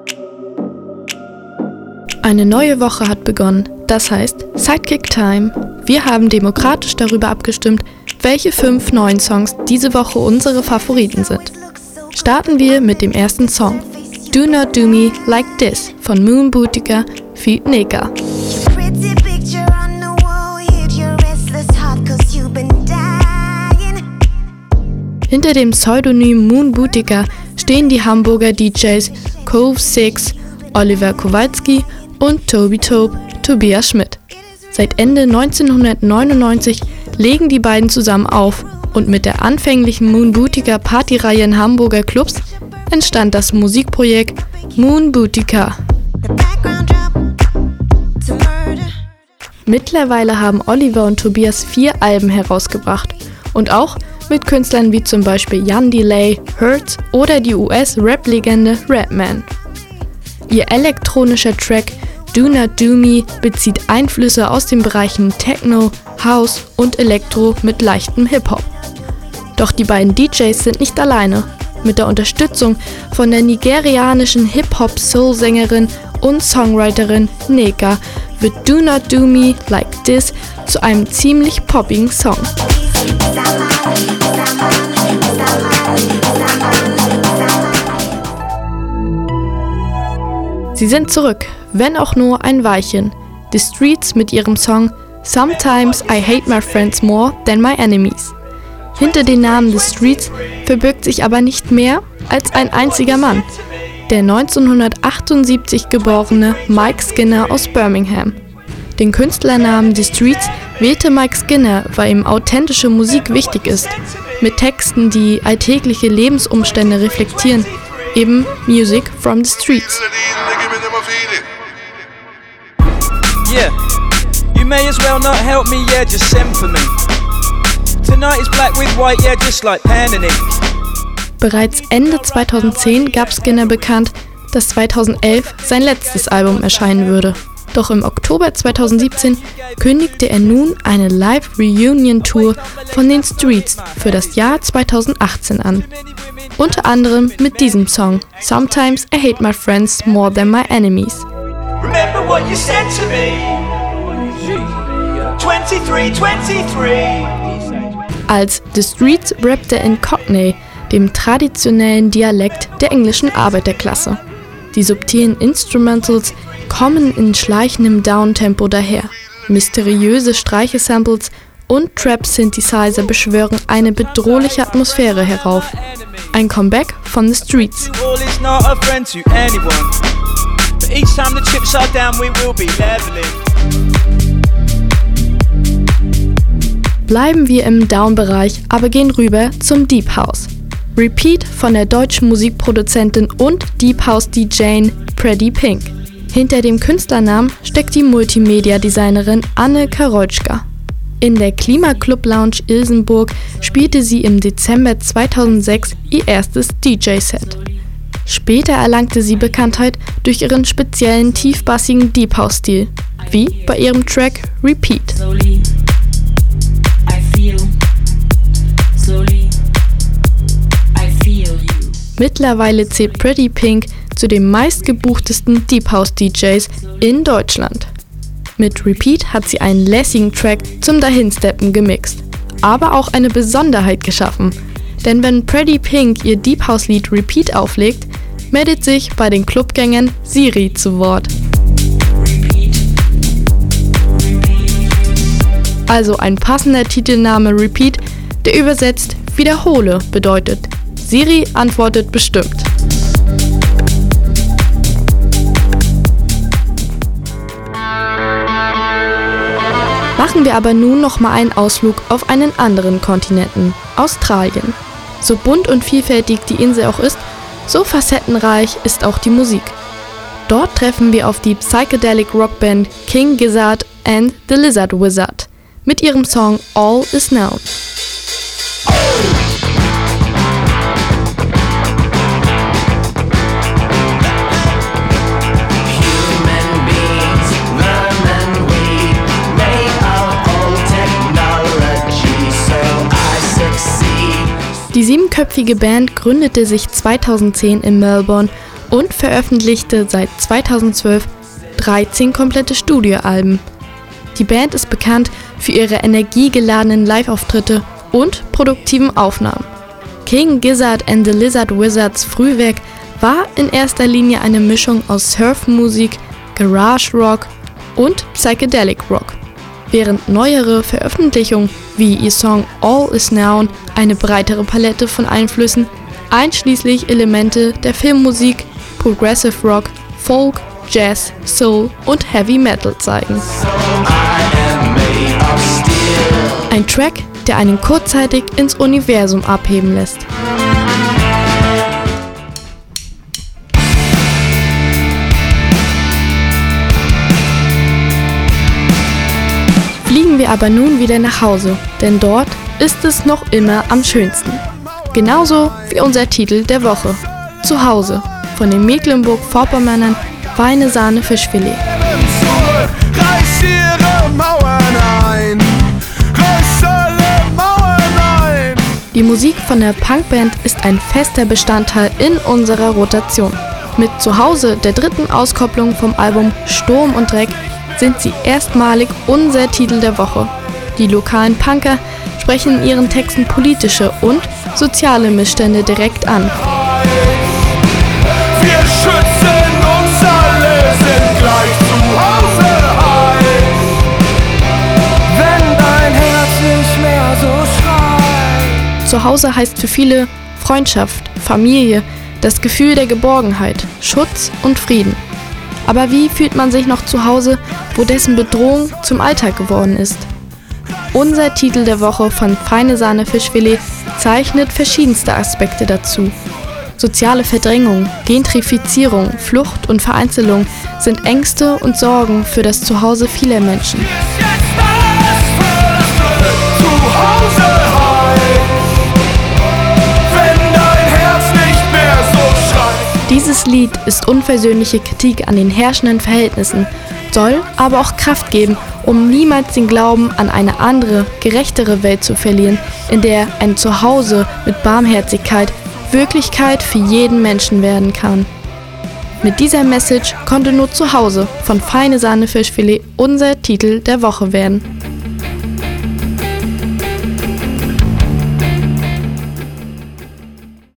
Eine neue Woche hat begonnen, das heißt Sidekick Time. Wir haben demokratisch darüber abgestimmt, welche 5 neuen Songs diese Woche unsere Favoriten sind. Starten wir mit dem ersten Song, Do Not Do Me Like This von Moon Boutica feat. Neka. Hinter dem Pseudonym Moon Boutica stehen die Hamburger DJs Cove 6, Oliver Kowalski und Toby Tope, Tobias Schmidt. Seit Ende 1999 legen die beiden zusammen auf und mit der anfänglichen Moon Boutica Partyreihe in Hamburger Clubs entstand das Musikprojekt Moon Boutica. Mittlerweile haben Oliver und Tobias 4 Alben herausgebracht und auch mit Künstlern wie zum Beispiel Jan Delay, Hertz oder die US-Rap-Legende Redman. Ihr elektronischer Track Do Not Do Me bezieht Einflüsse aus den Bereichen Techno, House und Elektro mit leichtem Hip-Hop. Doch die beiden DJs sind nicht alleine. Mit der Unterstützung von der nigerianischen Hip-Hop-Soul-Sängerin und Songwriterin Neka wird Do Not Do Me Like This zu einem ziemlich poppigen Song. Sie sind zurück, wenn auch nur ein Weilchen. The Streets mit ihrem Song Sometimes I Hate My Friends More Than My Enemies. Hinter den Namen The Streets verbirgt sich aber nicht mehr als ein einziger Mann, der 1978 geborene Mike Skinner aus Birmingham. Den Künstlernamen The Streets wählte Mike Skinner, weil ihm authentische Musik wichtig ist, mit Texten, die alltägliche Lebensumstände reflektieren, eben Music from the Streets. Yeah, you may as well not help me, yeah, just send for me. Tonight is black with white, yeah, just like pen and ink. Bereits Ende 2010 gab Skinner bekannt, dass 2011 sein letztes Album erscheinen würde. Doch im Oktober 2017 kündigte er nun eine Live-Reunion-Tour von den Streets für das Jahr 2018 an. Unter anderem mit diesem Song Sometimes I Hate My Friends More Than My Enemies. Remember what you said to me. 23, 23. Als The Streets rappte er in Cockney, dem traditionellen Dialekt der englischen Arbeiterklasse. Die subtilen Instrumentals kommen in schleichendem Downtempo daher. Mysteriöse Streiche-Samples und Trap-Synthesizer beschwören eine bedrohliche Atmosphäre herauf. Ein Comeback von The Streets. Bleiben wir im Down-Bereich, aber gehen rüber zum Deep House. Repeat von der deutschen Musikproduzentin und Deep House DJ Pretty Pink. Hinter dem Künstlernamen steckt die Multimedia-Designerin Anne Karolczka. In der Klimaclub Lounge Ilsenburg spielte sie im Dezember 2006 ihr erstes DJ-Set. Später erlangte sie Bekanntheit durch ihren speziellen tiefbassigen Deep House-Stil, wie bei ihrem Track Repeat. Mittlerweile zählt Pretty Pink zu den meistgebuchtesten Deep House DJs in Deutschland. Mit Repeat hat sie einen lässigen Track zum Dahinsteppen gemixt, aber auch eine Besonderheit geschaffen. Denn wenn Pretty Pink ihr Deep House Lied Repeat auflegt, meldet sich bei den Clubgängern Siri zu Wort. Also ein passender Titelname Repeat, der übersetzt Wiederhole bedeutet. Siri antwortet bestimmt. Machen wir aber nun noch mal einen Ausflug auf einen anderen Kontinenten, Australien. So bunt und vielfältig die Insel auch ist, so facettenreich ist auch die Musik. Dort treffen wir auf die Psychedelic Rockband King Gizzard and the Lizard Wizard mit ihrem Song All Is Known. Die 7-köpfige Band gründete sich 2010 in Melbourne und veröffentlichte seit 2012 13 komplette Studioalben. Die Band ist bekannt für ihre energiegeladenen Live-Auftritte und produktiven Aufnahmen. King Gizzard and the Lizard Wizards Frühwerk war in erster Linie eine Mischung aus Surfmusik, Garage Rock und Psychedelic Rock, während neuere Veröffentlichungen wie ihr Song All Is Now eine breitere Palette von Einflüssen, einschließlich Elemente der Filmmusik, Progressive Rock, Folk, Jazz, Soul und Heavy Metal zeigen. Ein Track, der einen kurzzeitig ins Universum abheben lässt. Fliegen wir aber nun wieder nach Hause, denn dort ist es noch immer am schönsten. Genauso wie unser Titel der Woche. Zu Hause von den Mecklenburg-Vorpommernern Feine Sahne Fischfilet. Reiß ihre Mauern ein, reiß alle Mauern ein. Die Musik von der Punkband ist ein fester Bestandteil in unserer Rotation. Mit Zuhause, der dritten Auskopplung vom Album Sturm und Dreck, sind sie erstmalig unser Titel der Woche. Die lokalen Punker sprechen in ihren Texten politische und soziale Missstände direkt an. Wir schützen uns alle, sind gleich zu Hause heiß. Wenn dein Herz nicht mehr so schreit. Zuhause heißt für viele Freundschaft, Familie, das Gefühl der Geborgenheit, Schutz und Frieden. Aber wie fühlt man sich noch zu Hause, wo dessen Bedrohung zum Alltag geworden ist? Unser Titel der Woche von Feine Sahne Fischfilet zeichnet verschiedenste Aspekte dazu. Soziale Verdrängung, Gentrifizierung, Flucht und Vereinzelung sind Ängste und Sorgen für das Zuhause vieler Menschen. Dieses Lied ist unversöhnliche Kritik an den herrschenden Verhältnissen, soll aber auch Kraft geben, um niemals den Glauben an eine andere, gerechtere Welt zu verlieren, in der ein Zuhause mit Barmherzigkeit Wirklichkeit für jeden Menschen werden kann. Mit dieser Message konnte nur Zuhause von Feine Sahne Fischfilet unser Titel der Woche werden.